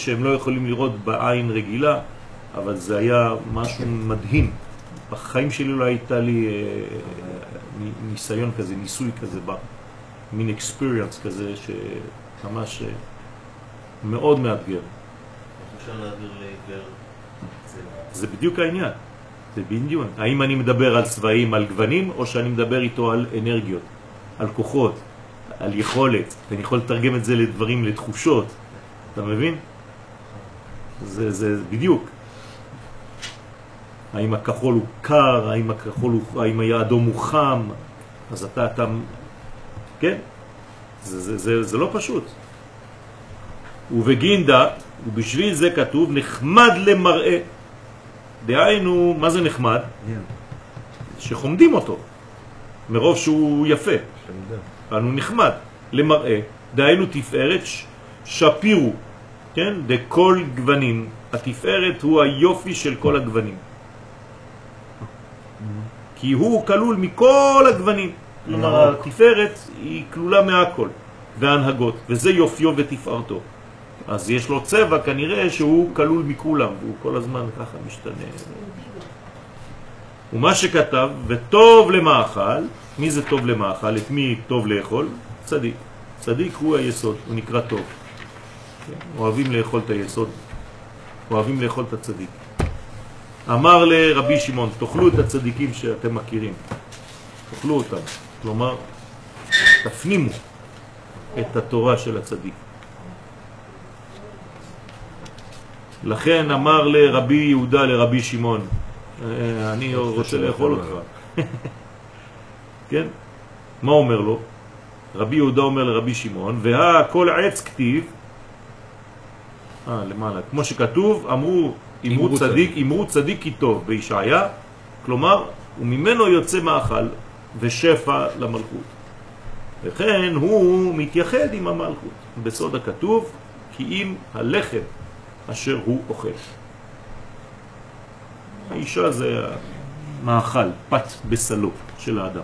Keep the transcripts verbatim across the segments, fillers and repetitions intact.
שהם לא יכולים לראות בעין רגילה, אבל זה היה משהו מדהים. בחיים שלי לא הייתה לי אה, ניסיון כזה, ניסוי כזה, מין experience כזה שממש אה, מאוד מאתגר. אפשר להעביר לעבר צבע. זה בדיוק העניין. זה בדיוק. האם אני מדבר על צבעים, על גוונים, או שאני מדבר איתו על אנרגיות, על כוחות, על יכולת. ואני יכול לתרגם את זה לדברים, לתחושות. אתה מבין? זה, זה בדיוק. האם הכחול הוא קר, האם הכחול הוא, האם האדום הוא חם, אז אתה, אתה, כן? זה, זה, זה, זה לא פשוט. ובגינדה, ובשביל זה כתוב, נחמד למראה. דהיינו, מה זה נחמד? שחומדים אותו, מרוב שהוא יפה. הוא נחמד למראה. דהיינו תפארת שפירו, כן? דכל גוונים. התפארת הוא היופי של כל הגוונים. כי הוא כלול מכל הגוונים. כלומר, התפארת היא כלולה מהכל. והנהגות. וזה יופיו ותפארתו. אז יש לו צבע כנראה שהוא כלול מכולם, והוא כל הזמן ככה משתנה. ומה שכתב, וטוב למאכל, מי זה טוב למאכל? את מי טוב לאכול? צדיק. צדיק הוא היסוד, הוא נקרא טוב. אוהבים לאכול את היסוד, אוהבים לאכול את הצדיק. אמר לרבי שמעון, תאכלו את הצדיקים שאתם מכירים. תאכלו אותם. כלומר, תפנימו את התורה של הצדיק. לכן אמר לרבי יהודה לרבי שמעון, אני רוצה לאכול אותך. כן? מה אומר לו? רבי יהודה אומר לרבי שמעון, והכל עץ כתיב, אה, למעלה, כמו שכתוב, אמרו, אמרו צדיק, אמרו צדיק כי טוב בישעיה, כלומר, וממנו יוצא מאכל ושפע למלכות. וכן הוא מתייחד עם המלכות. בסוד הכתוב, כי אם הלחם אשר הוא אוכל. האישה זה מאכל, פת בסלו של האדם.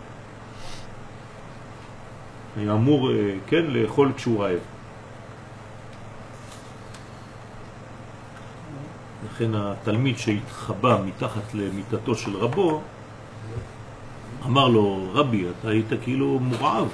היה אמור, כן, לאכול כשהוא רעב. לכן התלמיד שהתחבא מתחת למיטתו של רבו, אמר לו, רבי, אתה היית כאילו מורעב.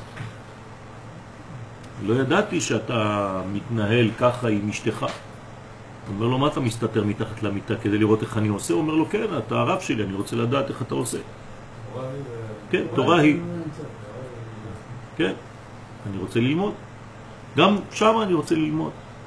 לא ידעתי שאתה מתנהל ככה עם אשתך. הוא אומר לו, מה אתה מסתתר מתחת למיטה כדי לראות איך אני עושה? הוא אומר לו, כן, אתה הרב שלי, אני רוצה לדעת איך אתה עושה. כן, תורה היא. כן, אני רוצה ללמוד. גם שם אני רוצה ללמוד.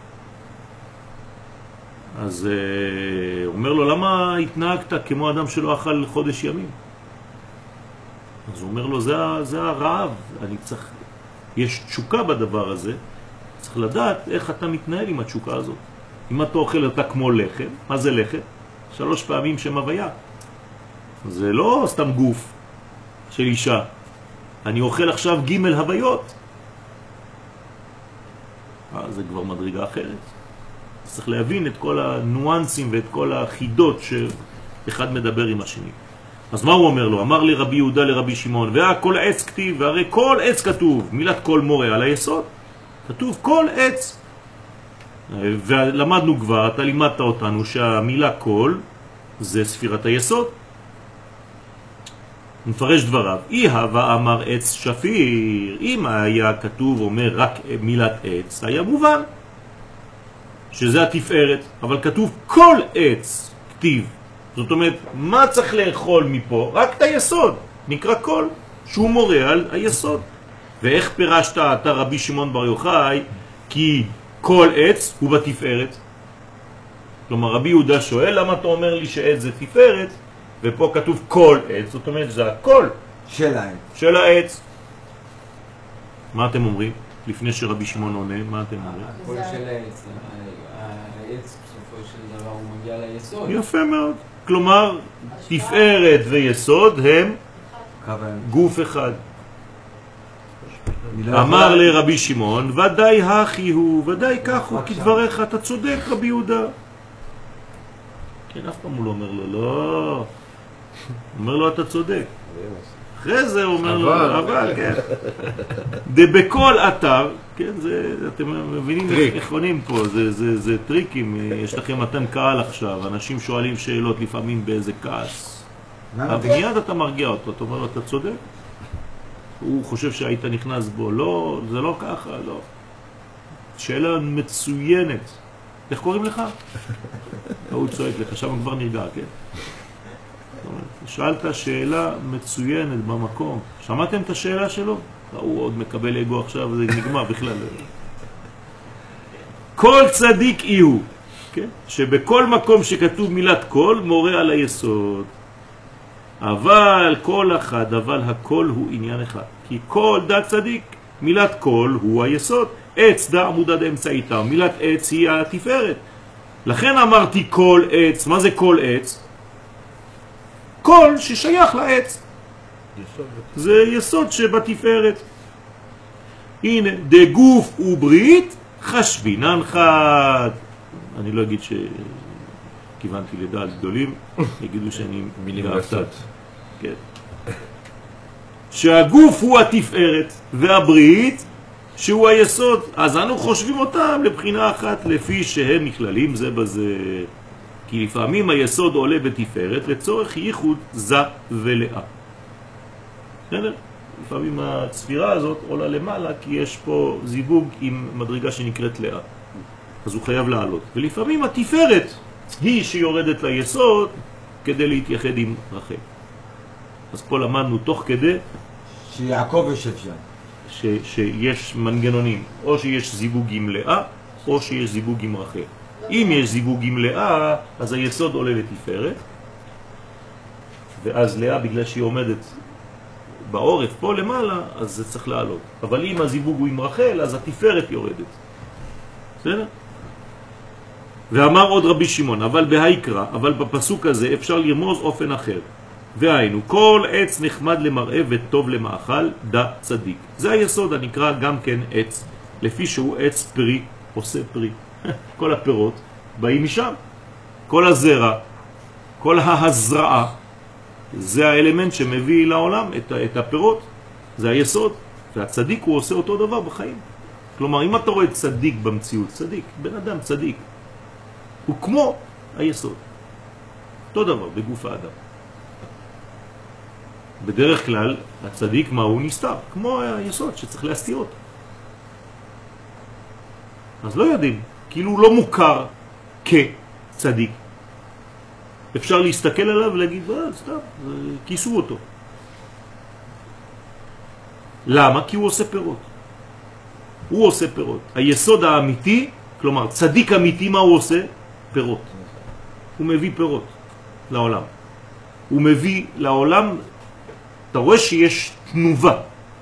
אז הוא אומר לו, למה התנהגת כמו אדם שלא אכל חודש ימים? אז הוא אומר לו, זה, זה הרעב, אני צריך, יש תשוקה בדבר הזה, צריך לדעת איך אתה מתנהל עם התשוקה הזאת. אם אתה אוכל אותה כמו לחם, מה זה לחם? שלוש פעמים שם הוויה. זה לא סתם גוף של אישה. אני אוכל עכשיו ג' הוויות. אה, זה כבר מדרגה אחרת. צריך להבין את כל הנואנסים ואת כל החידות שאחד מדבר עם השני. אז מה הוא אומר לו? אמר לי רבי יהודה לרבי שמעון, והכל עץ כתיב, והרי כל עץ כתוב, מילת כל מורה על היסוד, כתוב כל עץ. ולמדנו כבר, אתה לימדת אותנו שהמילה כל זה ספירת היסוד. נפרש דבריו, אי הווה אמר עץ שפיר, אם היה כתוב אומר רק מילת עץ, היה מובן שזה התפארת, אבל כתוב כל עץ כתיב. זאת אומרת, מה צריך לאכול מפה? רק את היסוד, נקרא כל, שהוא מורה על היסוד. ואיך פירשת אתה רבי שמעון בר יוחאי, כי כל עץ הוא בתפארת? כלומר, רבי יהודה שואל, למה אתה אומר לי שעץ זה תפארת, ופה כתוב כל עץ, זאת אומרת, זה הכל של העץ. של העץ. מה אתם אומרים? לפני שרבי שמעון עונה, מה אתם אומרים? הכל של העץ, העץ בסופו של דבר הוא מגיע ליסוד. יפה מאוד. כלומר, תפארת ויסוד הם גוף אחד. אמר לרבי שמעון, ודאי הכי הוא, ודאי כך הוא, כדבריך, אתה צודק רבי יהודה. כן, אף פעם הוא לא אומר לו, לא. אומר לו, אתה צודק. אחרי זה הוא אומר לו, אבל, כן. בכל אתר, כן, זה, אתם מבינים איך עונים פה, זה, זה, זה טריקים, יש לכם מתן קהל עכשיו, אנשים שואלים שאלות לפעמים באיזה כעס. מיד אתה מרגיע אותו, אתה אומר לו, אתה צודק? הוא חושב שהיית נכנס בו, לא, זה לא ככה, לא. שאלה מצוינת. איך קוראים לך? הוא צועק לך, שם כבר נרגע, כן? שאלת שאלה מצוינת במקום. שמעתם את השאלה שלו? הוא עוד מקבל אגו עכשיו, זה נגמר בכלל. כל צדיק איהו, כן? שבכל מקום שכתוב מילת כל, מורה על היסוד. אבל כל אחד, אבל הכל הוא עניין אחד. כי כל דת צדיק, מילת כל הוא היסוד. עץ דה עמודה דה אמצעיתה, מילת עץ היא התפארת. לכן אמרתי כל עץ. מה זה כל עץ? כל ששייך לעץ. זה יסוד שבתפארת. הנה, דגוף וברית חשבינן חד. אני לא אגיד שכיוונתי לדעת גדולים, יגידו שאני מילים גסות. כן. שהגוף הוא התפארת והברית שהוא היסוד, אז אנו חושבים אותם לבחינה אחת לפי שהם נכללים זה בזה. כי לפעמים היסוד עולה בתפארת לצורך ייחוד זה ולאה. בסדר? לפעמים הצפירה הזאת עולה למעלה כי יש פה זיווג עם מדרגה שנקראת לאה. אז הוא חייב לעלות. ולפעמים התפארת היא שיורדת ליסוד כדי להתייחד עם רחל. אז פה למדנו תוך כדי שיעקב יושב שם. ש, שיש מנגנונים, או שיש זיווג עם לאה, או שיש זיווג עם רחל. אם יש זיווג עם לאה, אז היסוד עולה לתפארת, ואז לאה, בגלל שהיא עומדת בעורף פה למעלה, אז זה צריך לעלות. אבל אם הזיווג הוא עם רחל, אז התפארת יורדת. בסדר? ואמר עוד רבי שמעון, אבל בהיקרא, אבל בפסוק הזה אפשר לרמוז אופן אחר. והיינו, כל עץ נחמד למראה וטוב למאכל, דה צדיק. זה היסוד הנקרא גם כן עץ, לפי שהוא עץ פרי, עושה פרי. כל הפירות באים משם. כל הזרע, כל ההזרעה, זה האלמנט שמביא לעולם את, את הפירות. זה היסוד. והצדיק הוא עושה אותו דבר בחיים. כלומר, אם אתה רואה צדיק במציאות, צדיק, בן אדם צדיק, הוא כמו היסוד. אותו דבר בגוף האדם. בדרך כלל, הצדיק מה הוא נסתר, כמו היסוד שצריך להסתיר אותו. אז לא יודעים, כאילו הוא לא מוכר כצדיק. אפשר להסתכל עליו ולהגיד, אה, סתם, כיסו אותו. למה? כי הוא עושה פירות. הוא עושה פירות. היסוד האמיתי, כלומר, צדיק אמיתי, מה הוא עושה? פירות. הוא מביא פירות לעולם. הוא מביא לעולם, אתה רואה שיש תנובה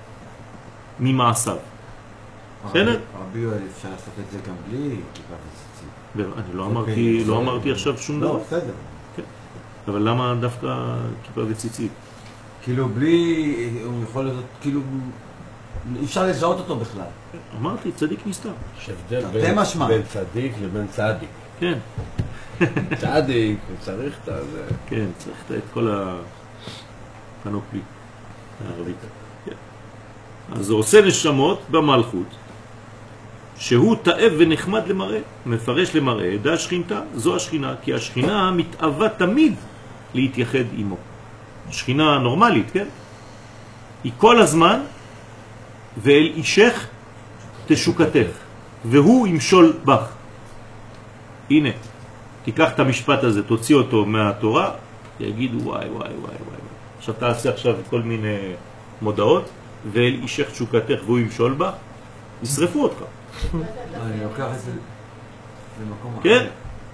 ממעשיו. בסדר? רבי יואל, אפשר לעשות את זה גם בלי כיפה וציצית. אני לא אמרתי, לא אמרתי עכשיו שום דבר. לא, בסדר. אבל למה דווקא כיפה וציצית? כאילו בלי, הוא יכול להיות, כאילו, אפשר לזהות אותו בכלל. אמרתי, צדיק נסתר. יש הבדל בין, בין צדיק לבין צדיק. כן. צדיק, הוא צריך את זה. כן, צריך את כל הפנופלי הערבית. כן. אז הוא עושה נשמות במלכות, שהוא תאב ונחמד למראה, מפרש למראה, דה שכינתה, זו השכינה, כי השכינה מתאווה תמיד להתייחד עמו. שכינה נורמלית, כן? היא כל הזמן, ואל אישך תשוקתך, והוא ימשול בך. הנה, תיקח את המשפט הזה, תוציא אותו מהתורה, יגידו וואי וואי וואי וואי. עכשיו תעשה עכשיו כל מיני מודעות, ואל אישך תשוקתך והוא ימשול בך, ישרפו אותך. אני לוקח את זה למקום אחר. כן.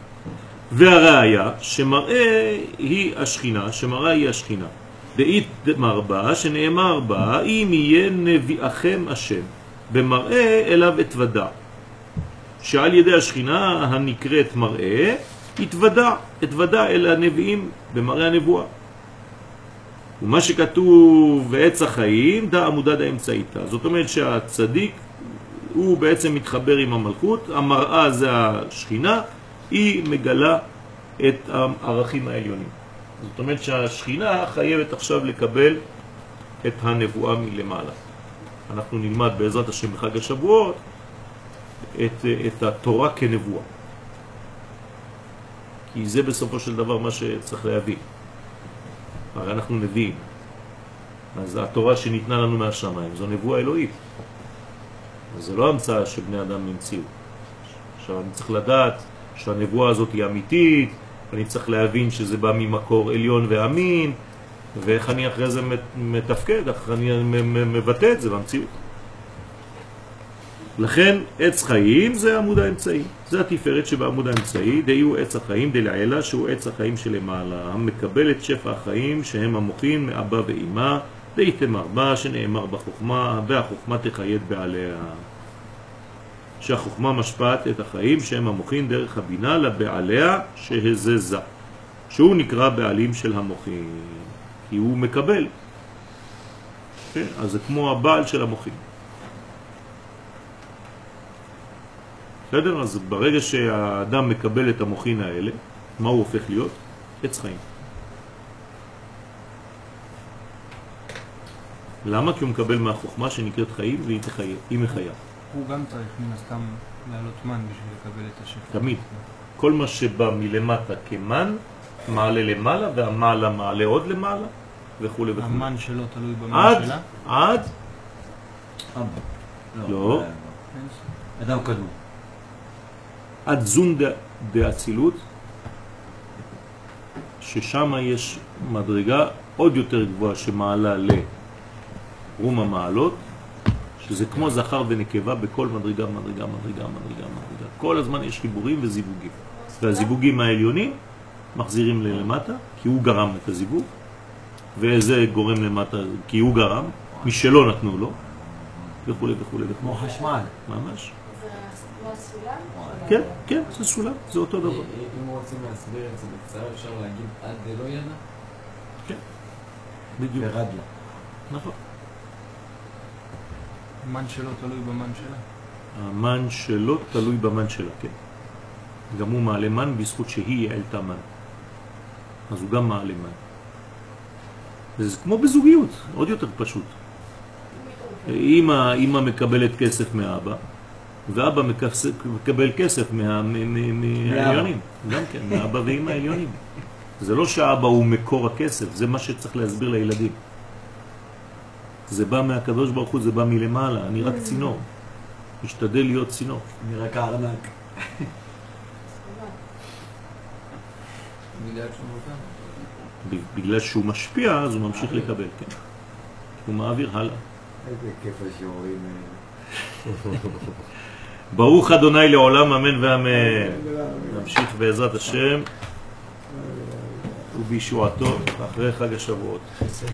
והראיה שמראה היא השכינה, שמראה היא השכינה. דאית מרבה שנאמר בה, אם יהיה נביאכם השם, במראה אליו התוודע. שעל ידי השכינה הנקראת מראה, התוודע, התוודע אל הנביאים במראה הנבואה. ומה שכתוב ועץ החיים, דה עמודה דה אמצעיתה. זאת אומרת שהצדיק הוא בעצם מתחבר עם המלכות, המראה זה השכינה, היא מגלה את הערכים העליונים. זאת אומרת שהשכינה חייבת עכשיו לקבל את הנבואה מלמעלה. אנחנו נלמד בעזרת השם בחג השבועות את, את התורה כנבואה. כי זה בסופו של דבר מה שצריך להבין. הרי אנחנו נביאים. אז התורה שניתנה לנו מהשמיים זו נבואה אלוהית. זה לא המצאה שבני אדם המציאו. עכשיו אני צריך לדעת שהנבואה הזאת היא אמיתית, אני צריך להבין שזה בא ממקור עליון ואמין, ואיך אני אחרי זה מתפקד, איך אני מבטא את זה במציאות. לכן עץ חיים זה עמוד האמצעי, זה התפארת שבעמוד האמצעי, דהיו עץ החיים דלעילה שהוא עץ החיים שלמעלה, המקבל את שפע החיים שהם המוחין מאבא ואמא, דהיתמר בה שנאמר בחוכמה, והחוכמה תחייד בעליה. שהחוכמה משפעת את החיים שהם המוחין דרך הבינה לבעליה שהזזה, שהוא נקרא בעלים של המוחין, כי הוא מקבל. כן? אז זה כמו הבעל של המוחין. בסדר? אז ברגע שהאדם מקבל את המוחין האלה, מה הוא הופך להיות? עץ חיים. למה? כי הוא מקבל מהחוכמה שנקראת חיים והיא תחיה, היא מחיה. הוא גם צריך מן הסתם לעלות מן בשביל לקבל את השפע. תמיד. כל מה שבא מלמטה כמן, מעלה למעלה, והמעלה מעלה עוד למעלה, וכו' וכו'. המן שלו תלוי במן עד, שלה? עד, אבא. לא, אדם קדמו. עד זון דאצילות, ששם יש מדרגה עוד יותר גבוהה שמעלה לרום המעלות, שזה כמו זכר ונקבה בכל מדרגה, מדרגה, מדרגה, מדרגה, מדרגה. כל הזמן יש חיבורים וזיווגים. והזיווגים העליונים מחזירים ללמטה, כי הוא גרם את הזיווג, וזה גורם למטה, כי הוא גרם, משלו נתנו לו, וכו' וכו' וכו'. כמו חשמל. ממש. זה כמו הסולם? כן, כן, זה סולם, זה אותו דבר. אם רוצים להסביר את זה בקצרה, אפשר להגיד עד דלא ידע? כן, בדיוק. ירד לה. נכון. המן שלו תלוי במן שלה. המן שלו תלוי במן שלה, כן. גם הוא מעלה מן בזכות שהיא העלתה מן. אז הוא גם מעלה מן. זה כמו בזוגיות, עוד יותר פשוט. אמא, אמא מקבלת כסף מאבא, ואבא מקבל כסף מהעליונים. גם כן, מאבא ואמא העליונים. זה לא שאבא הוא מקור הכסף, זה מה שצריך להסביר לילדים. זה בא מהקדוש ברוך הוא, זה בא מלמעלה, אני רק צינור. משתדל להיות צינור. אני רק הארנק. בגלל שהוא נותן? בגלל שהוא משפיע, אז הוא ממשיך לקבל, כן. הוא מעביר הלאה. איזה כיף השיעורים. ברוך אדוני לעולם, אמן ואמן. נמשיך בעזרת השם ובישועתו אחרי חג השבועות.